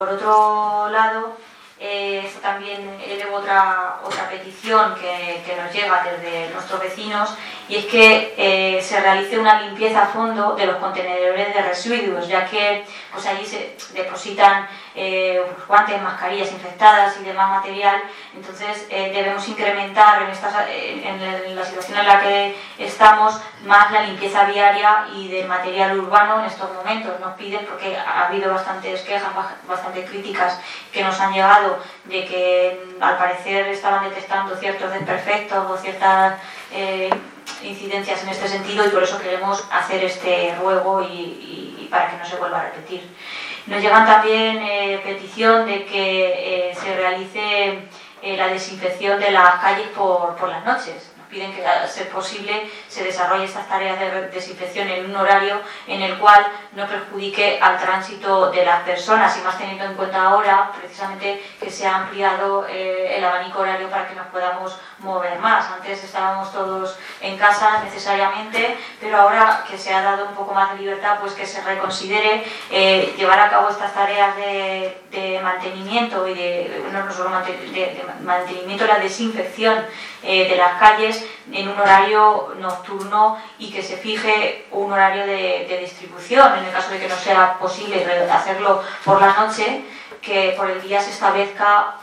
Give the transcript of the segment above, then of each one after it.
Por otro lado, también elevo otra petición que nos llega desde nuestros vecinos, y es que se realice una limpieza a fondo de los contenedores de residuos, ya que pues allí se depositan guantes, mascarillas infectadas y demás material. Entonces debemos incrementar en la situación en la que estamos más la limpieza viaria y del material urbano en estos momentos. Nos piden, porque ha habido bastantes quejas, bastantes críticas que nos han llegado de que al parecer estaban detectando ciertos desperfectos o ciertas incidencias en este sentido, y por eso queremos hacer este ruego y para que no se vuelva a repetir. Nos llegan también petición de que se realice la desinfección de las calles por las noches. Nos piden que, a ser posible, se desarrolle estas tareas de desinfección en un horario en el cual no perjudique al tránsito de las personas, y más teniendo en cuenta ahora precisamente que se ha ampliado el abanico horario para que nos podamos mover más. Antes estábamos todos en casa necesariamente, pero ahora que se ha dado un poco más de libertad, pues que se reconsidere llevar a cabo estas tareas de mantenimiento y no solo de mantenimiento, la desinfección de las calles en un horario nocturno, y que se fije un horario de distribución en el caso de que no sea posible hacerlo por la noche, que por el día se establezca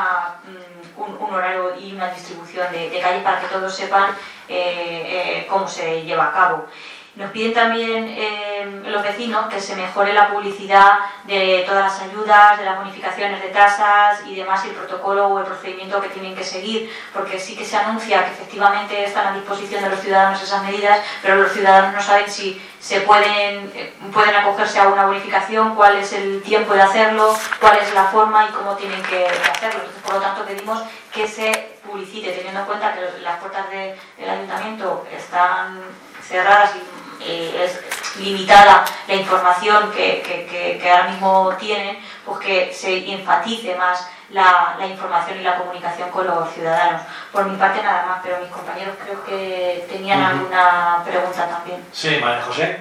un horario y una distribución de calle para que todos sepan cómo se lleva a cabo. Nos piden también los vecinos que se mejore la publicidad de todas las ayudas, de las bonificaciones de tasas y demás, y el protocolo o el procedimiento que tienen que seguir, porque sí que se anuncia que efectivamente están a disposición de los ciudadanos esas medidas, pero los ciudadanos no saben si se pueden acogerse a una bonificación, cuál es el tiempo de hacerlo, cuál es la forma y cómo tienen que hacerlo. Entonces, por lo tanto, pedimos que se publicite, teniendo en cuenta que las puertas del ayuntamiento están cerradas y es limitada la información que ahora mismo tienen, pues que se enfatice más la información y la comunicación con los ciudadanos. Por mi parte nada más, pero mis compañeros creo que tenían alguna pregunta también. Sí, María José.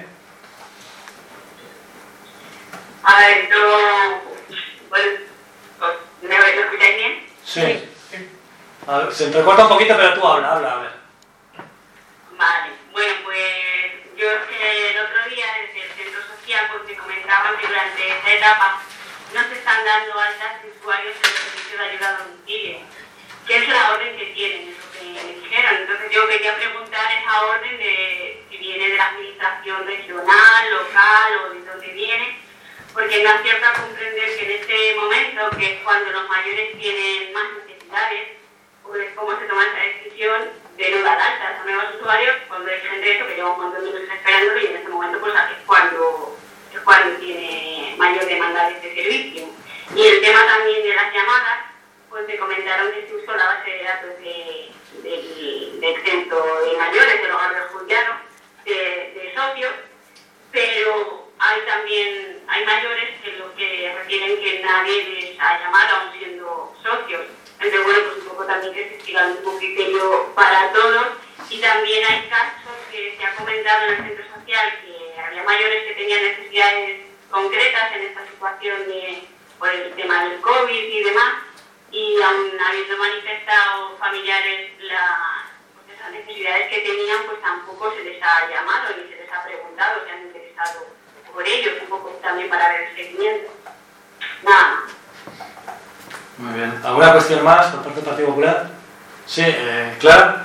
A ver, ¿me escucháis bien? Sí. A ver, se entrecorta un poquito, pero tú habla, a ver. Vale, bueno, pues yo el otro día desde el centro social pues me comentaban que durante esta etapa no se están dando altas de usuarios en el servicio de ayuda a domicilio, que es la orden que tienen, es lo que me dijeron. Entonces yo quería preguntar esa orden de si viene de la administración regional, local o de dónde viene, porque me acierta a comprender que en este momento, que es cuando los mayores tienen más necesidades, pues cómo se toma esa decisión de no dar altas a nuevos usuarios cuando hay gente que lleva un montón de meses esperándolo, y en este momento pues es cuando tiene mayor demanda de este servicio. Y el tema también de las llamadas, pues me comentaron que se usó la base de datos del centro de mayores, del hogar del juliano, de socios, pero hay mayores que lo que requieren que nadie les ha llamado aún siendo socios. Entonces, bueno, pues un poco también que se siga el mismo criterio para todos. Y también hay casos que se ha comentado en el centro social que había mayores que tenían necesidades concretas en esta situación por el tema del COVID y demás, y aún habiendo manifestado familiares pues esas necesidades que tenían, pues tampoco se les ha llamado ni se les ha preguntado si han interesado por ellos, un poco también para ver el seguimiento. Nada más. Muy bien. ¿Alguna cuestión más por parte del Partido Popular? Sí, Clara.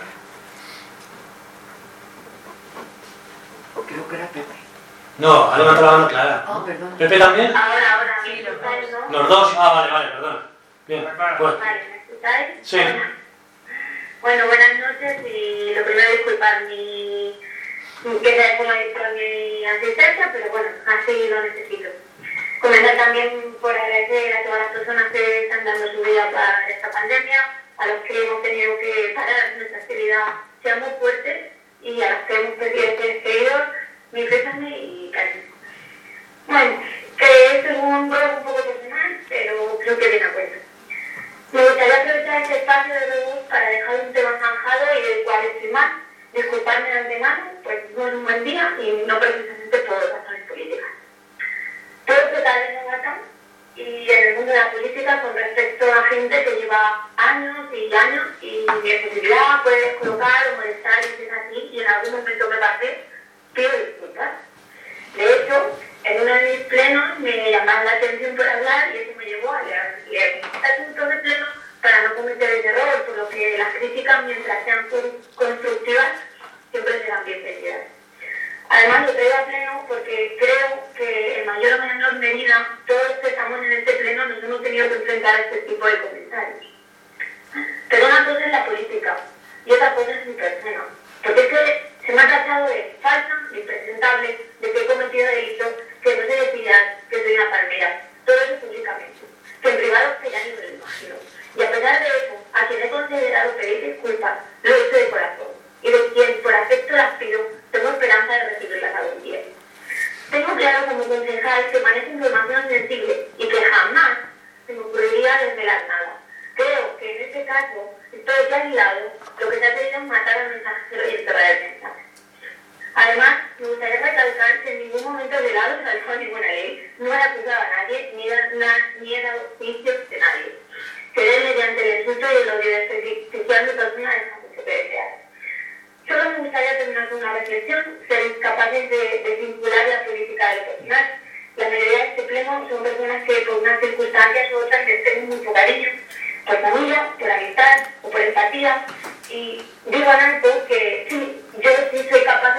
Creo que era Pepe. No, ha levantado la mano Clara. Oh, perdón. ¿Pepe también? Ahora, sí, los dos. Los dos. Vale, perdón. Bien, pues. Vale, ¿me escucháis? Sí. Bueno, buenas noches, y lo primero disculpar que sea como ha dicho mi asistencia, pero bueno, así lo necesito. Comenzar también por agradecer a todas las personas que están dando su vida para esta pandemia, a los que hemos tenido que parar nuestra actividad, sea muy fuerte, y a los que hemos perdido seres queridos, mi pésame y cariño. Bueno, que esto es un ruego un poco personal, pero creo que viene a cuenta. Me gustaría aprovechar este espacio de nuevo para dejar un tema zanjado y del cual estoy mal, disculparme de antemano, pues no es un buen día y no precisamente por razones políticas. Todo se tarde en y en el mundo de la política con respecto a gente que lleva años y años y mi posibilidad puede colocar o molestar y si es así, y en algún momento me pasé, pido disculpas. De hecho, en uno de mis plenos me llamaron la atención por hablar y eso me llevó a leer asuntos de pleno para no cometer ese error, por lo que las críticas, mientras sean constructivas, siempre serán bienvenidas. Además, lo traigo a pleno porque creo que en mayor o menor medida todos los que estamos en este pleno nos hemos tenido que enfrentar a este tipo de comentarios. Pero una cosa es la política y otra cosa es mi persona. Porque es que se me ha tachado de falsa, de impresentable, de que he cometido delitos, que no sé decir que soy una palmera. Todo eso públicamente. Que en privado que ya ni me lo imagino. Y a pesar de eso, a quien he considerado pedir disculpas, lo he hecho de corazón. Y de quien por afecto las pido, tengo esperanza de recibirlas algún día. Tengo claro como concejal que manejo información sensible y que jamás se me ocurriría desvelar nada. Creo que en este caso estoy ya aislado, lo que se ha querido es matar al mensajero y enterrar el mensaje. Además, me gustaría recalcar que en ningún momento he violado o saltado ninguna ley, no he acusado a nadie, ni he dado juicios de nadie. Seré mediante el insulto y el odio desprestigiar mi persona de esa mucho que desear. Solo me gustaría terminar con una reflexión, ser capaces de vincular la política de lo personal. La mayoría de este pleno son personas que por unas circunstancias u otras les tengo mucho cariño, por familia, por amistad o por empatía. Y digo en alto que sí, yo sí soy capaz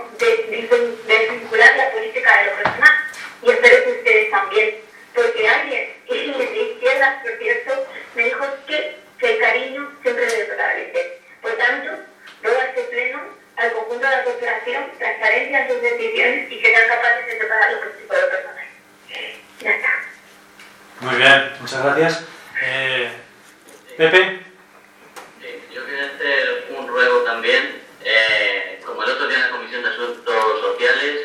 de vincular la política de lo personal. Y espero que ustedes también. Porque alguien, y de izquierda, por cierto, me dijo que el cariño siempre debe prevalecer. Por tanto, ruego a este pleno, al conjunto de la corporación, transparencia en sus decisiones y que sean capaces de separar los principios de lo personal. Ya está. Muy bien, muchas gracias. Pepe. Yo quería hacer un ruego también, como el otro día en la Comisión de Asuntos Sociales,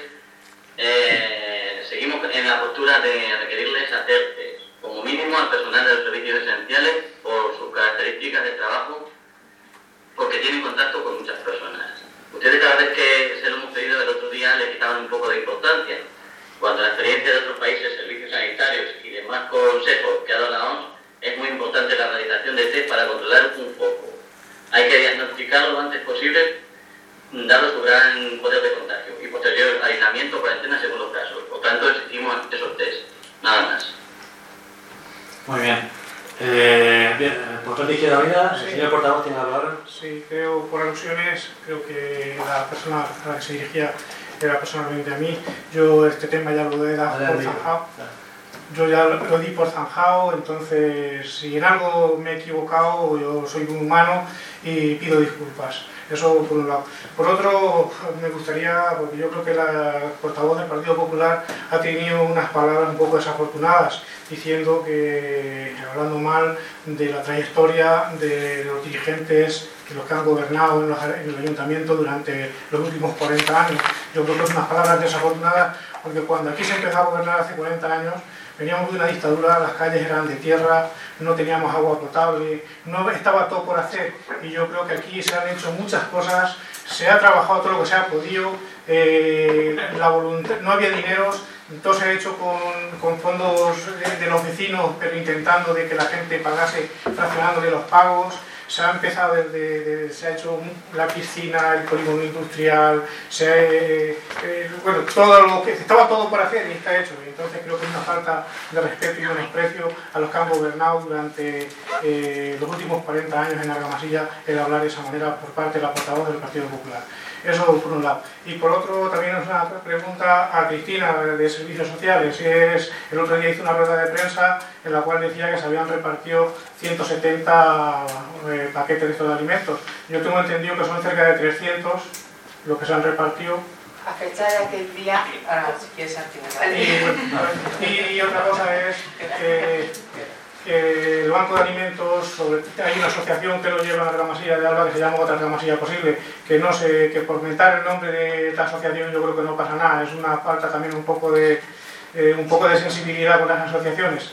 seguimos en la postura de requerirles hacer test, como mínimo al personal de los servicios esenciales por sus características de trabajo, porque tienen contacto con muchas personas. Ustedes cada vez que se lo hemos pedido el otro día le quitaban un poco de importancia, cuando la experiencia de otros países, servicios sanitarios y demás consejos que ha dado la OMS, es muy importante la realización de test para controlar un foco. Hay que diagnosticarlo lo antes posible, dado su gran poder de contagio y posterior aislamiento o cuarentena según los casos. Por tanto, exigimos esos test. Nada más. Muy bien. Bien, por tanto, izquierda unida, el señor portavoz tiene la palabra. Sí, creo, por alusiones, creo que la persona a la que se dirigía era personalmente a mí. Yo este tema ya lo he dado por zanjado. Yo ya lo di por zanjado, entonces si en algo me he equivocado, yo soy un humano y pido disculpas. Eso por un lado. Por otro, me gustaría, porque yo creo que la portavoz del Partido Popular ha tenido unas palabras un poco desafortunadas, diciendo que, hablando mal de la trayectoria de los dirigentes que los que han gobernado en el ayuntamiento durante los últimos 40 años. Yo creo que son unas palabras desafortunadas, porque cuando aquí se empezó a gobernar hace 40 años, veníamos de una dictadura, las calles eran de tierra, no teníamos agua potable, no estaba todo por hacer, y yo creo que aquí se han hecho muchas cosas, se ha trabajado todo lo que se ha podido, la voluntad, no había dineros, todo se ha hecho con fondos de los vecinos, pero intentando de que la gente pagase, fraccionándole los pagos. Se ha empezado se ha hecho la piscina, el polígono industrial, bueno, todo lo que estaba todo por hacer y está hecho. Entonces creo que es una falta de respeto y menosprecio a los que han gobernado durante los últimos 40 años en Argamasilla el hablar de esa manera por parte de la portavoz del Partido Popular. Eso por un lado. Y por otro, también es una pregunta a Cristina de Servicios Sociales. El otro día hizo una rueda de prensa en la cual decía que se habían repartido 170 paquetes de estos alimentos. Yo tengo entendido que son cerca de 300 los que se han repartido. A fecha de aquel día, ahora si quieres y otra cosa es que el Banco de Alimentos, hay una asociación que lo lleva en Argamasilla de Alba que se llama Otra Argamasilla Posible, que por mentar el nombre de esta asociación yo creo que no pasa nada, es una falta también un poco de sensibilidad con las asociaciones.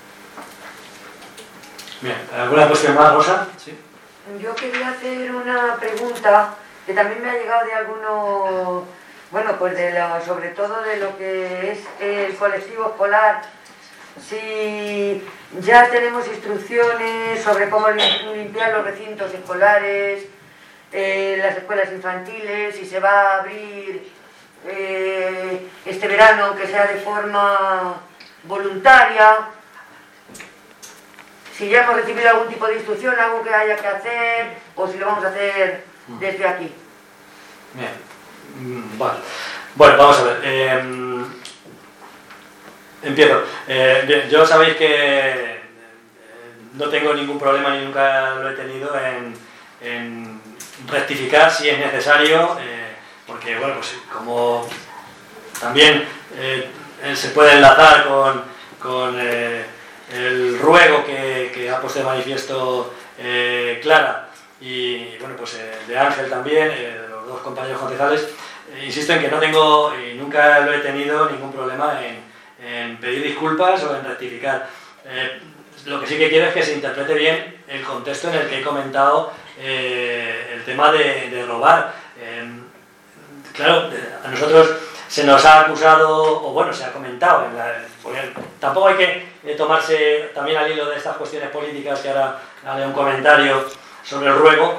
Bien, ¿alguna cuestión más, Rosa? Sí. Yo quería hacer una pregunta que también me ha llegado de algunos, bueno, pues sobre todo de lo que es el colectivo escolar si ya tenemos instrucciones sobre cómo limpiar los recintos escolares, las escuelas infantiles, si se va a abrir este verano, que sea de forma voluntaria, si ya hemos recibido algún tipo de instrucción, algo que haya que hacer, o si lo vamos a hacer desde aquí. Bien, vale. Bueno, vamos a ver. Empiezo. Bien, yo sabéis que no tengo ningún problema ni nunca lo he tenido en rectificar si es necesario, porque bueno, pues como también se puede enlazar con el ruego que ha puesto de manifiesto Clara y bueno, pues de Ángel también, los dos compañeros concejales. Insisto en que no tengo y nunca lo he tenido ningún problema en pedir disculpas o en rectificar. Lo que sí que quiero es que se interprete bien el contexto en el que he comentado el tema de robar. Claro, a nosotros se nos ha acusado, o bueno, se ha comentado, tampoco hay que tomarse también al hilo de estas cuestiones políticas, que ahora haré un comentario sobre el ruego.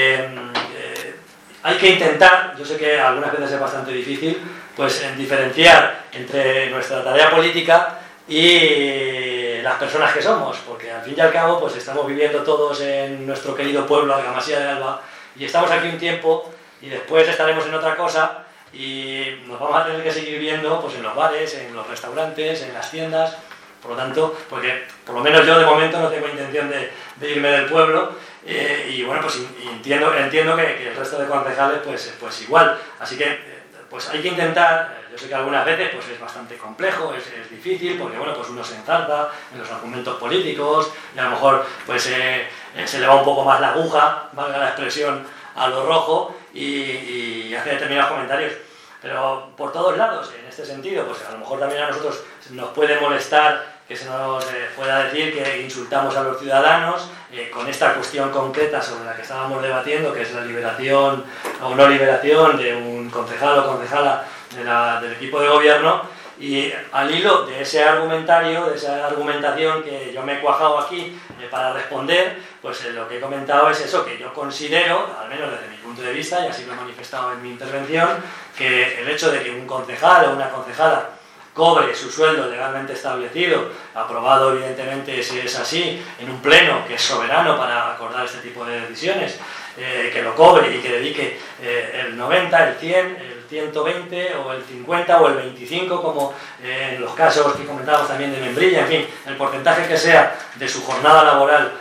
Hay que intentar, yo sé que algunas veces es bastante difícil, pues en diferenciar entre nuestra tarea política y las personas que somos, porque al fin y al cabo pues estamos viviendo todos en nuestro querido pueblo, Argamasilla de Alba, y estamos aquí un tiempo y después estaremos en otra cosa y nos vamos a tener que seguir viendo pues en los bares, en los restaurantes, en las tiendas. Por lo tanto, porque por lo menos yo de momento no tengo intención de irme del pueblo, y bueno, pues entiendo que el resto de concejales pues igual. Así que pues hay que intentar, yo sé que algunas veces pues es bastante complejo, es difícil, porque bueno, pues uno se enzarza en los argumentos políticos y a lo mejor pues se le va un poco más la aguja, valga la expresión, a lo rojo y hace determinados comentarios. Pero por todos lados, en este sentido, pues a lo mejor también a nosotros nos puede molestar que se nos pueda decir que insultamos a los ciudadanos con esta cuestión concreta sobre la que estábamos debatiendo, que es la liberación o no liberación de un concejal o concejala del equipo de gobierno. Y al hilo de ese argumentario, de esa argumentación que yo me he cuajado aquí para responder, pues lo que he comentado es eso, que yo considero, al menos desde mi punto de vista, y así lo he manifestado en mi intervención, que el hecho de que un concejal o una concejala cobre su sueldo legalmente establecido, aprobado evidentemente si es así, en un pleno que es soberano para acordar este tipo de decisiones, que lo cobre y que dedique el 90, el 100, el 120 o el 50 o el 25, como en los casos que comentábamos también de Membrilla, en fin, el porcentaje que sea de su jornada laboral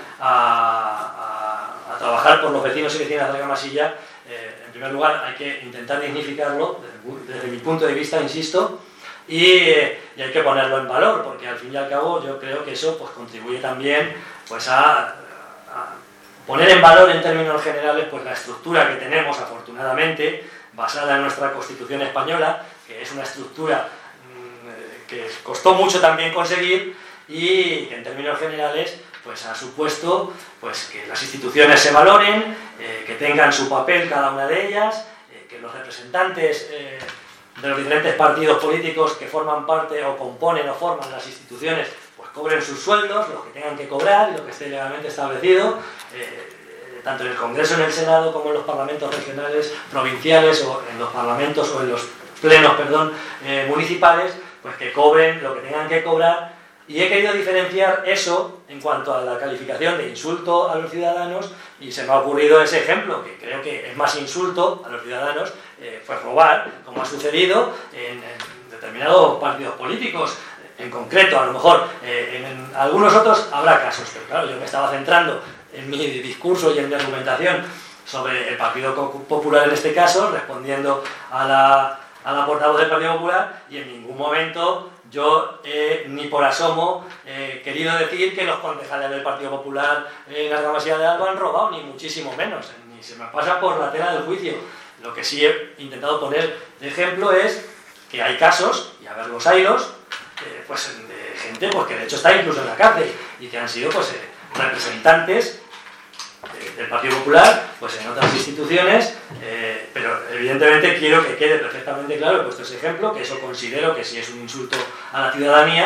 a trabajar por los vecinos y vecinas de Argamasilla. En primer lugar hay que intentar dignificarlo desde mi punto de vista, insisto, y hay que ponerlo en valor, porque al fin y al cabo yo creo que eso pues contribuye también pues a poner en valor en términos generales pues la estructura que tenemos, afortunadamente, basada en nuestra Constitución española, que es una estructura que costó mucho también conseguir y que en términos generales pues ha supuesto pues que las instituciones se valoren, que tengan su papel cada una de ellas, que los representantes de los diferentes partidos políticos que forman parte o componen o forman las instituciones pues cobren sus sueldos, los que tengan que cobrar y lo que esté legalmente establecido, tanto en el Congreso, en el Senado, como en los parlamentos regionales, provinciales, o en los parlamentos o en los plenos, municipales, pues que cobren lo que tengan que cobrar. Y he querido diferenciar eso en cuanto a la calificación de insulto a los ciudadanos, y se me ha ocurrido ese ejemplo, que creo que es más insulto a los ciudadanos, pues robar, como ha sucedido en determinados partidos políticos. En concreto, a lo mejor en algunos otros habrá casos, pero claro, yo me estaba centrando en mi discurso y en mi argumentación sobre el Partido Popular en este caso, respondiendo a la portavoz del Partido Popular, y en ningún momento yo ni por asomo he querido decir que los concejales del Partido Popular en Argamasilla de Alba han robado, ni muchísimo menos, ni se me pasa por la tela del juicio. Lo que sí he intentado poner de ejemplo es que hay casos, y a ver los haylos, pues de gente pues, que de hecho está incluso en la cárcel y que han sido pues, representantes del Partido Popular pues, en otras instituciones, pero evidentemente quiero que quede perfectamente claro, he puesto ese ejemplo, que eso considero que si es un insulto a la ciudadanía,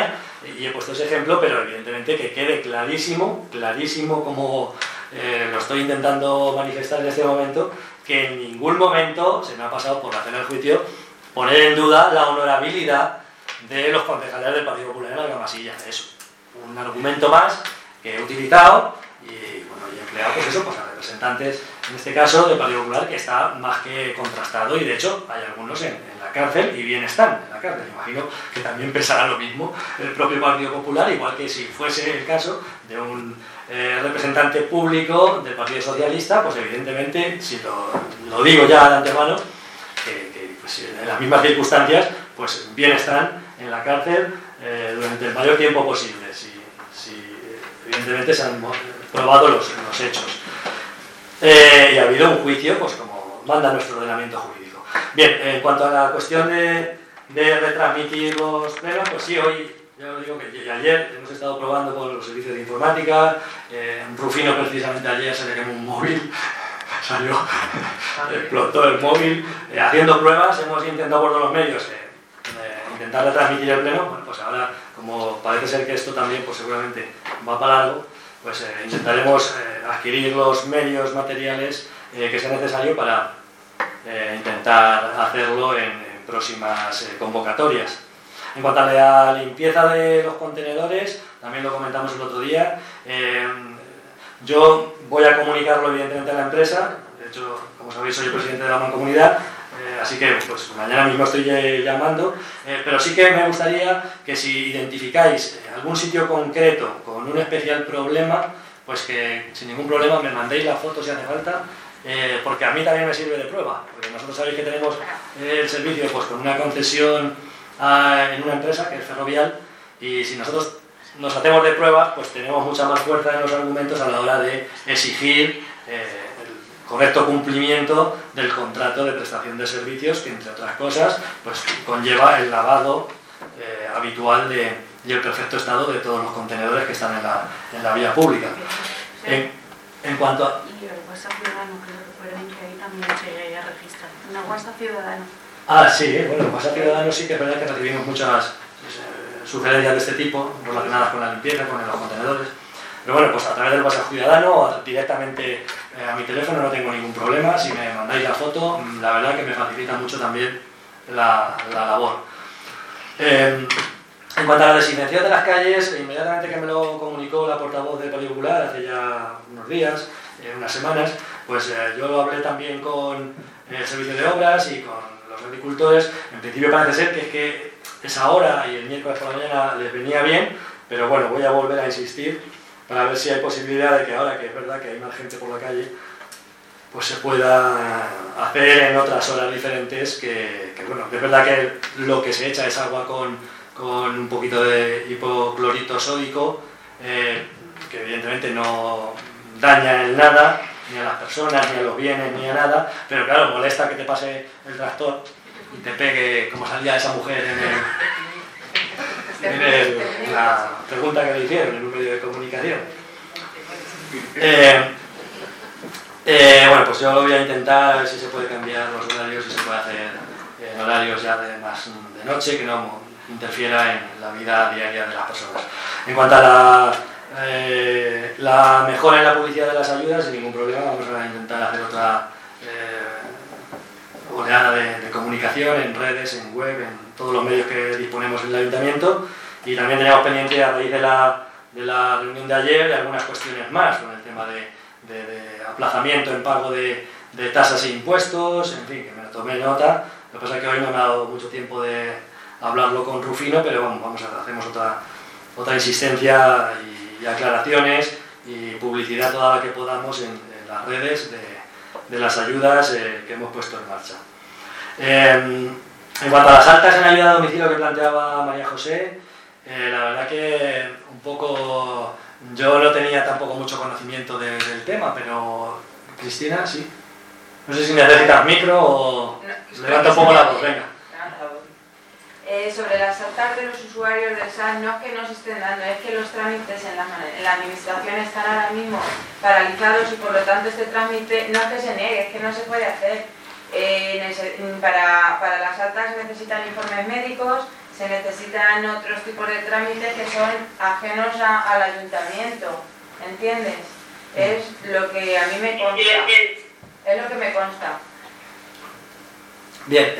y he puesto ese ejemplo, pero evidentemente que quede clarísimo, clarísimo como lo estoy intentando manifestar en este momento, que en ningún momento se me ha pasado por hacer el juicio poner en duda la honorabilidad de los concejales del Partido Popular en la Masilla. Es un argumento más que he utilizado y, bueno, he empleado pues eso, pues a representantes, en este caso del Partido Popular, que está más que contrastado, y de hecho hay algunos en la cárcel y bien están en la cárcel. Imagino que también pensará lo mismo el propio Partido Popular, igual que si fuese el caso de un representante público del Partido Socialista, pues evidentemente, si lo digo ya de antemano, que pues, en las mismas circunstancias, pues bien están en la cárcel durante el mayor tiempo posible, si evidentemente se han probado los hechos. Y ha habido un juicio, pues como manda nuestro ordenamiento jurídico. Bien, en cuanto a la cuestión de retransmitir los plenos, pues sí, hoy, ya os digo que ayer hemos estado probando con los servicios de informática, Rufino precisamente ayer se le quemó un móvil, salió, explotó el móvil, haciendo pruebas, hemos intentado por todos los medios intentar retransmitir el pleno. Bueno, pues ahora, como parece ser que esto también pues seguramente va para algo, pues intentaremos adquirir los medios materiales que sea necesario para intentar hacerlo en próximas convocatorias. En cuanto a la limpieza de los contenedores, también lo comentamos el otro día, yo voy a comunicarlo evidentemente a la empresa. De hecho, como sabéis, soy el presidente de la Mancomunidad, así que pues mañana mismo estoy llamando, pero sí que me gustaría que si identificáis algún sitio concreto con un especial problema, pues que sin ningún problema me mandéis la foto si hace falta, porque a mí también me sirve de prueba, porque nosotros sabéis que tenemos el servicio pues con una concesión en una empresa que es Ferrovial, y si nosotros nos hacemos de pruebas, pues tenemos mucha más fuerza en los argumentos a la hora de exigir el correcto cumplimiento del contrato de prestación de servicios, que entre otras cosas pues conlleva el lavado habitual y el perfecto estado de todos los contenedores que están en la vía pública. En cuanto a... Y el WhatsApp Ciudadano, que recuerden que ahí también se registra. ¿Una WhatsApp Ciudadano? Ah, sí, bueno, el WhatsApp Ciudadano sí que es verdad que recibimos muchas sugerencias de este tipo relacionadas con la limpieza, con los contenedores. Pero bueno, pues a través del WhatsApp Ciudadano o directamente a mi teléfono no tengo ningún problema. Si me mandáis la foto, la verdad que me facilita mucho también la labor. En cuanto a la desinfección de las calles, inmediatamente que me lo comunicó la portavoz del Partido Popular hace ya unos días, unas semanas, pues yo lo hablé también con el servicio de obras y con los agricultores. En principio parece ser que esa hora y el miércoles por la mañana les venía bien, pero bueno, voy a volver a insistir para ver si hay posibilidad de que ahora que es verdad que hay más gente por la calle, pues se pueda hacer en otras horas diferentes, que bueno, es verdad que lo que se echa es agua con un poquito de hipoclorito sódico, que evidentemente no daña en nada, ni a las personas, ni a los bienes, ni a nada, pero claro, molesta que te pase el tractor y te pegue, como salía esa mujer en la pregunta que le hicieron en un medio de comunicación. Bueno, pues yo lo voy a intentar, a ver si se puede cambiar los horarios, si se puede hacer en horarios ya de más de noche, que no interfiera en la vida diaria de las personas. En cuanto a la mejora en la publicidad de las ayudas, sin ningún problema, vamos a intentar hacer otra oleada de comunicación en redes, en web, en todos los medios que disponemos en el ayuntamiento, y también teníamos pendiente a raíz de la reunión de ayer de algunas cuestiones más con el tema de aplazamiento en pago de tasas e impuestos, en fin, que me tomé nota. Lo que pasa es que hoy no me ha dado mucho tiempo de hablarlo con Rufino, pero hacemos otra insistencia y aclaraciones y publicidad toda la que podamos en las redes de las ayudas que hemos puesto en marcha. En cuanto a las altas en ayuda a domicilio que planteaba María José, la verdad que un poco yo no tenía tampoco mucho conocimiento del tema, pero Cristina sí. No sé si necesitas micro o levanta un poco la voz, venga. Sobre las altas de los usuarios del SAT, no es que no se estén dando, es que los trámites en la administración están ahora mismo paralizados y por lo tanto este trámite no es que se niegue, es que no se puede hacer. Para las altas necesitan informes médicos, se necesitan otros tipos de trámites que son ajenos al ayuntamiento, ¿entiendes? Es lo que a mí me consta. Es lo que me consta. Bien,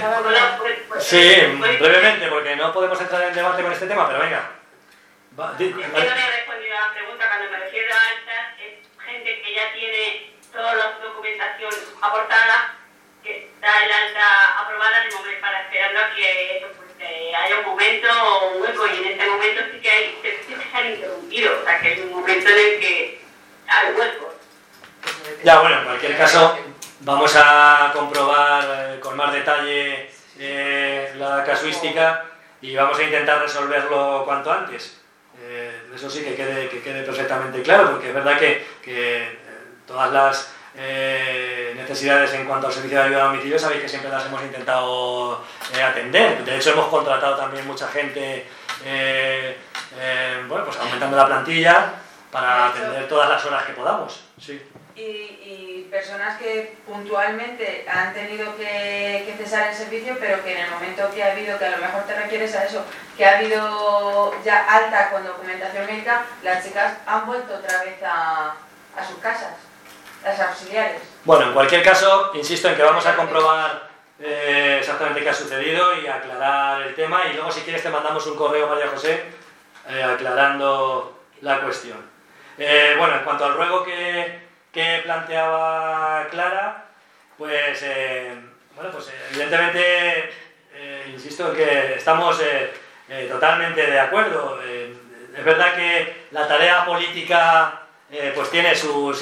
sí, brevemente, porque no podemos entrar en debate con este tema, pero venga. Es que no me he respondido a la pregunta. Cuando me refiero a altas, es gente que ya tiene toda la documentación aportada, que está el alta aprobada en el momento, para esperando a que haya un momento o un hueco, y en este momento sí que hay servicios que se han interrumpido, o sea que es un momento en el que hay huecos. Ya, bueno, en cualquier caso, vamos a comprobar con más detalle la casuística y vamos a intentar resolverlo cuanto antes. Eso sí que quede perfectamente claro, porque es verdad que todas las necesidades en cuanto al servicio de ayuda a domicilio sabéis que siempre las hemos intentado atender. De hecho, hemos contratado también mucha gente, bueno, pues aumentando la plantilla para atender todas las horas que podamos. Sí. Y personas que puntualmente han tenido que cesar el servicio, pero que en el momento que ha habido, que a lo mejor te refieres a eso, que ha habido ya alta con documentación médica, las chicas han vuelto otra vez a sus casas, las auxiliares. Bueno, en cualquier caso, insisto en que vamos a comprobar exactamente qué ha sucedido y aclarar el tema, y luego si quieres te mandamos un correo, María José, aclarando la cuestión. Bueno, en cuanto al ruego que planteaba Clara, pues, bueno, pues evidentemente, insisto en que estamos totalmente de acuerdo. Es verdad que la tarea política pues tiene sus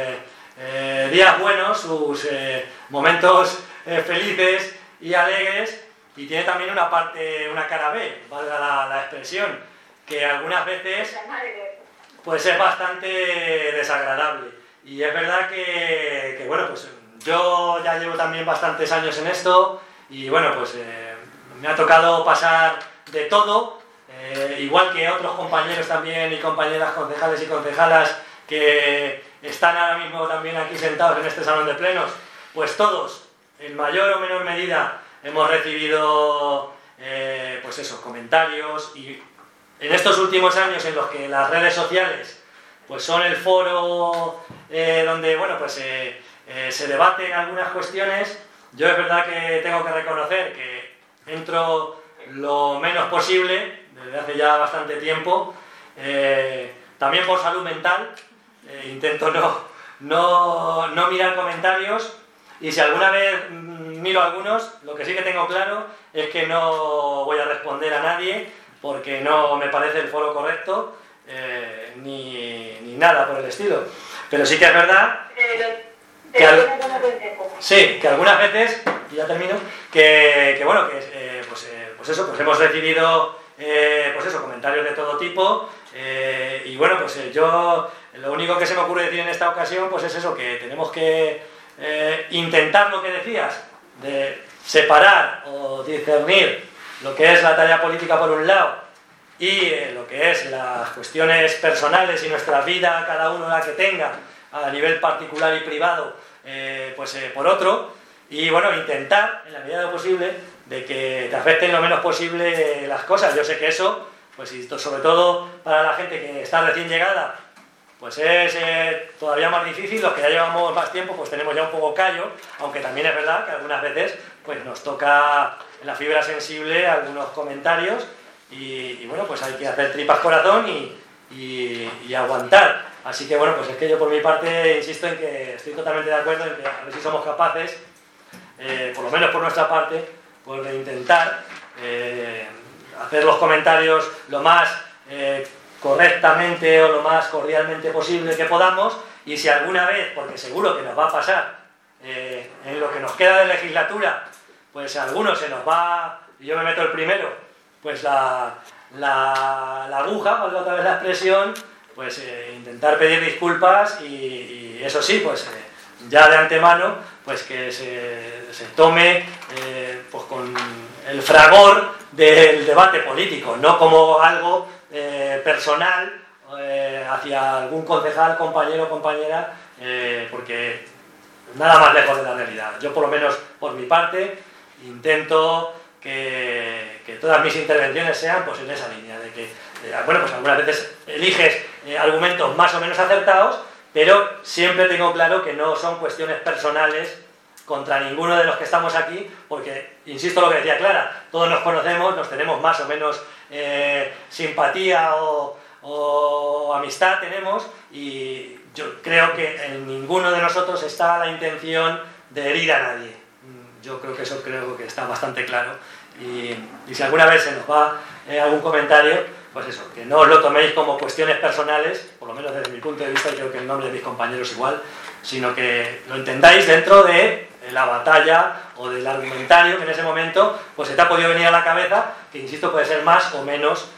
días buenos, sus momentos felices y alegres, y tiene también una parte, una cara B, valga la expresión, que algunas veces puede ser bastante desagradable. Y es verdad que bueno, pues yo ya llevo también bastantes años en esto y bueno, pues me ha tocado pasar de todo, igual que otros compañeros también y compañeras concejales y concejalas que están ahora mismo también aquí sentados en este salón de plenos, pues todos, en mayor o menor medida, hemos recibido pues eso, comentarios, y en estos últimos años en los que las redes sociales pues son el foro donde bueno, pues, se debaten algunas cuestiones, yo es verdad que tengo que reconocer que entro lo menos posible desde hace ya bastante tiempo, también por salud mental, intento no mirar comentarios, y si alguna vez miro algunos, lo que sí que tengo claro es que no voy a responder a nadie porque no me parece el foro correcto, ni nada por el estilo. Pero sí que es verdad que algunas veces, y ya termino, que bueno, que pues eso, pues hemos recibido pues eso, comentarios de todo tipo, y bueno, pues yo lo único que se me ocurre decir en esta ocasión pues es eso, que tenemos que intentar lo que decías, de separar o discernir lo que es la tarea política por un lado y lo que es las cuestiones personales y nuestra vida, cada uno la que tenga, a nivel particular y privado, pues por otro, y bueno, intentar, en la medida de lo posible, de que te afecten lo menos posible las cosas. Yo sé que eso, pues sobre todo para la gente que está recién llegada, pues es todavía más difícil. Los que ya llevamos más tiempo, pues tenemos ya un poco callo, aunque también es verdad que algunas veces pues nos toca en la fibra sensible algunos comentarios, y bueno, pues hay que hacer tripas corazón y aguantar. Así que bueno, pues es que yo por mi parte insisto en que estoy totalmente de acuerdo en que a ver si somos capaces, por lo menos por nuestra parte, pues de intentar hacer los comentarios lo más correctamente o lo más cordialmente posible que podamos, y si alguna vez, porque seguro que nos va a pasar en lo que nos queda de legislatura, pues a algunos se nos va, y yo me meto el primero, pues la aguja, valga otra vez la expresión, pues intentar pedir disculpas y eso sí, pues ya de antemano, pues que se tome pues con el fragor del debate político, no como algo personal hacia algún concejal, compañero o compañera, porque nada más lejos de la realidad. Yo por lo menos por mi parte intento que todas mis intervenciones sean pues en esa línea, de que, bueno, pues algunas veces eliges argumentos más o menos acertados, pero siempre tengo claro que no son cuestiones personales contra ninguno de los que estamos aquí, porque, insisto lo que decía Clara, todos nos conocemos, nos tenemos más o menos simpatía o amistad tenemos, y yo creo que en ninguno de nosotros está la intención de herir a nadie. Yo creo que eso está bastante claro, y si alguna vez se nos va algún comentario, pues eso, que no os lo toméis como cuestiones personales, por lo menos desde mi punto de vista, y creo que en nombre de mis compañeros igual, sino que lo entendáis dentro de la batalla o del argumentario que en ese momento pues se te ha podido venir a la cabeza, que insisto puede ser más o menos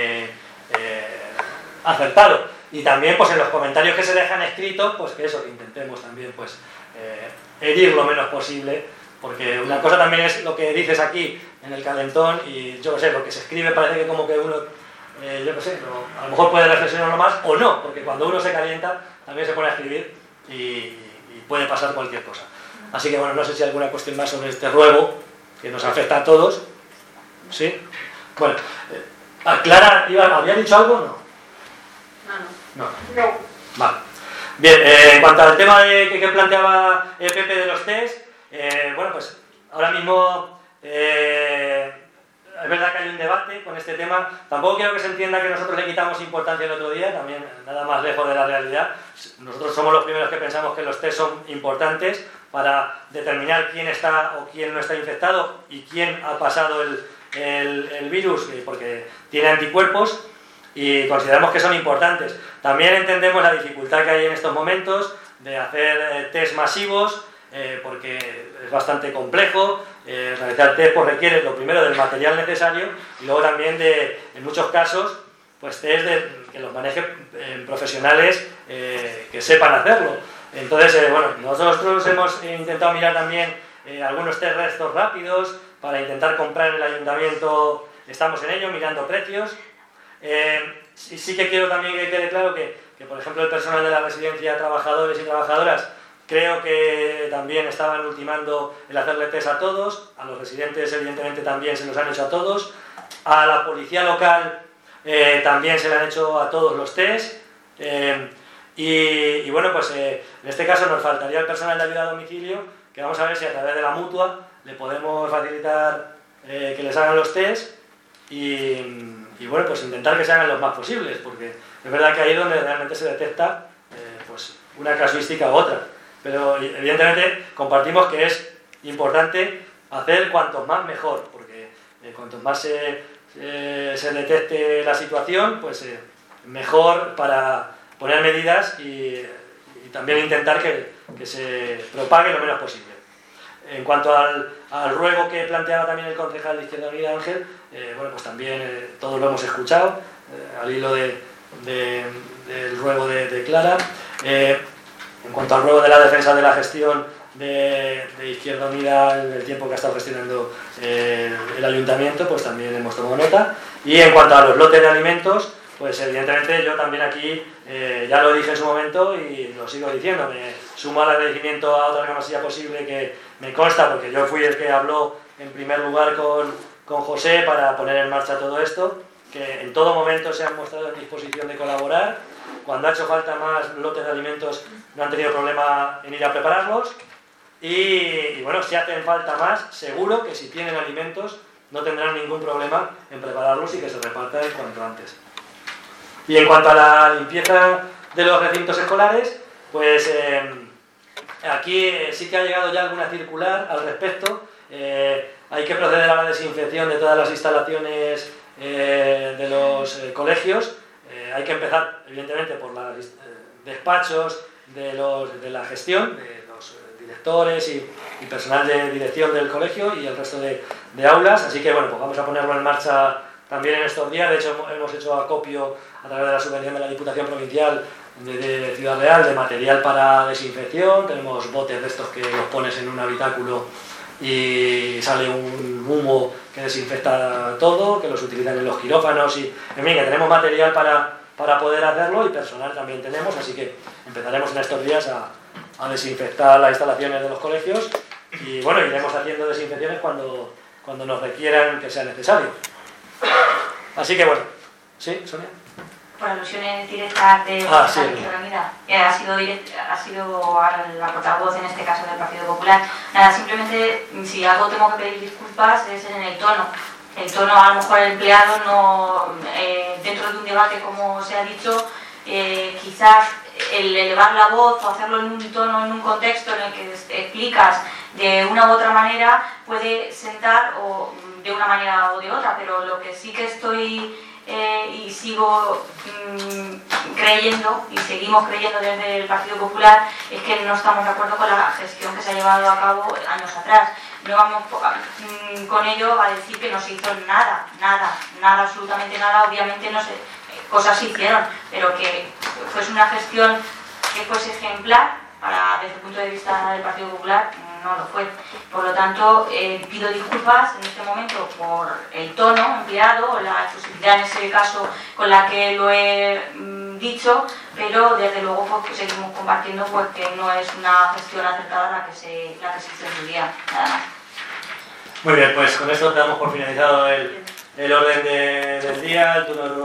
acertado. Y también pues en los comentarios que se dejan escritos, pues que eso, que intentemos también pues herir lo menos posible, porque una cosa también es lo que dices aquí en el calentón, y yo qué sé, lo que se escribe parece que como que uno, yo qué sé, a lo mejor puede reflexionarlo más o no, porque cuando uno se calienta también se pone a escribir y puede pasar cualquier cosa. Así que bueno, no sé si hay alguna cuestión más sobre este ruego que nos afecta a todos. ¿Sí? Bueno, Clara, ¿había dicho algo? No. Vale. Bien, en cuanto al tema que planteaba Pepe de los test, bueno, pues ahora mismo es verdad que hay un debate con este tema. Tampoco quiero que se entienda que nosotros le quitamos importancia el otro día, también nada más lejos de la realidad. Nosotros somos los primeros que pensamos que los test son importantes para determinar quién está o quién no está infectado y quién ha pasado el virus, porque tiene anticuerpos, y consideramos que son importantes. También entendemos la dificultad que hay en estos momentos de hacer test masivos, porque es bastante complejo. Realizar test pues requiere lo primero del material necesario y luego también en muchos casos pues test que los manejen profesionales que sepan hacerlo. Entonces bueno, nosotros hemos intentado mirar también algunos test restos rápidos para intentar comprar en el ayuntamiento. Estamos en ello, mirando precios. Sí que quiero también que quede claro que por ejemplo el personal de la residencia, trabajadores y trabajadoras, creo que también estaban ultimando el hacerle test a todos. A los residentes evidentemente también se los han hecho a todos. A la policía local también se le han hecho a todos los test. Y bueno, pues en este caso nos faltaría el personal de ayuda a domicilio, que vamos a ver si a través de la mutua le podemos facilitar que les hagan los test y bueno, pues intentar que se hagan los más posibles, porque es verdad que ahí es donde realmente se detecta pues una casuística u otra. Pero evidentemente compartimos que es importante hacer cuantos más mejor, porque cuanto más se detecte la situación, pues mejor para poner medidas y también intentar que se propague lo menos posible. En cuanto al ruego que planteaba también el concejal de Izquierda Unida, Ángel, bueno, pues también todos lo hemos escuchado, al hilo del ruego de Clara. En cuanto al ruego de la defensa de la gestión de Izquierda Unida, el tiempo que ha estado gestionando el ayuntamiento, pues también hemos tomado nota. Y en cuanto a los lotes de alimentos, pues evidentemente yo también aquí, ya lo dije en su momento y lo sigo diciendo, me sumo al agradecimiento a otra camasilla posible que me consta, porque yo fui el que habló en primer lugar con José para poner en marcha todo esto, que en todo momento se han mostrado en disposición de colaborar. Cuando ha hecho falta más lotes de alimentos no han tenido problema en ir a prepararlos y bueno, si hacen falta más, seguro que si tienen alimentos no tendrán ningún problema en prepararlos y que se repartan cuanto antes. Y en cuanto a la limpieza de los recintos escolares, pues aquí sí que ha llegado ya alguna circular al respecto. Hay que proceder a la desinfección de todas las instalaciones de los colegios. Hay que empezar, evidentemente, por los despachos de la gestión, de los directores y personal de dirección del colegio y el resto de aulas. Así que bueno, pues vamos a ponerlo en marcha también en estos días. De hecho, hemos hecho acopio a través de la subvención de la Diputación Provincial de Ciudad Real de material para desinfección. Tenemos botes de estos que los pones en un habitáculo y sale un humo que desinfecta todo, que los utilizan en los quirófanos y en fin, que tenemos material para poder hacerlo y personal también tenemos, así que empezaremos en estos días a desinfectar las instalaciones de los colegios y bueno, iremos haciendo desinfecciones cuando cuando nos requieran que sea necesario. Así que bueno, ¿sí, Sonia? Por alusiones directas de sí, Izquierda Unida, ha sido la portavoz en este caso del Partido Popular. Nada, simplemente si algo tengo que pedir disculpas es en el tono. El tono a lo mejor el empleado no, dentro de un debate como se ha dicho, quizás el elevar la voz o hacerlo en un tono, en un contexto en el que explicas de una u otra manera puede sentar o de una manera o de otra, pero lo que sí que estoy y sigo creyendo y seguimos creyendo desde el Partido Popular es que no estamos de acuerdo con la gestión que se ha llevado a cabo años atrás. No vamos con ello a decir que no se hizo nada, absolutamente nada. Obviamente no sé, cosas se hicieron, pero que fuese una gestión que fuese ejemplar desde el punto de vista del Partido Popular, no lo fue. Por lo tanto, pido disculpas en este momento por el tono empleado, la efusividad en ese caso con la que lo he dicho, pero desde luego pues, seguimos compartiendo pues, que no es una gestión acertada la que se hizo en su día, nada más. Muy bien, pues con esto damos por finalizado el orden del día.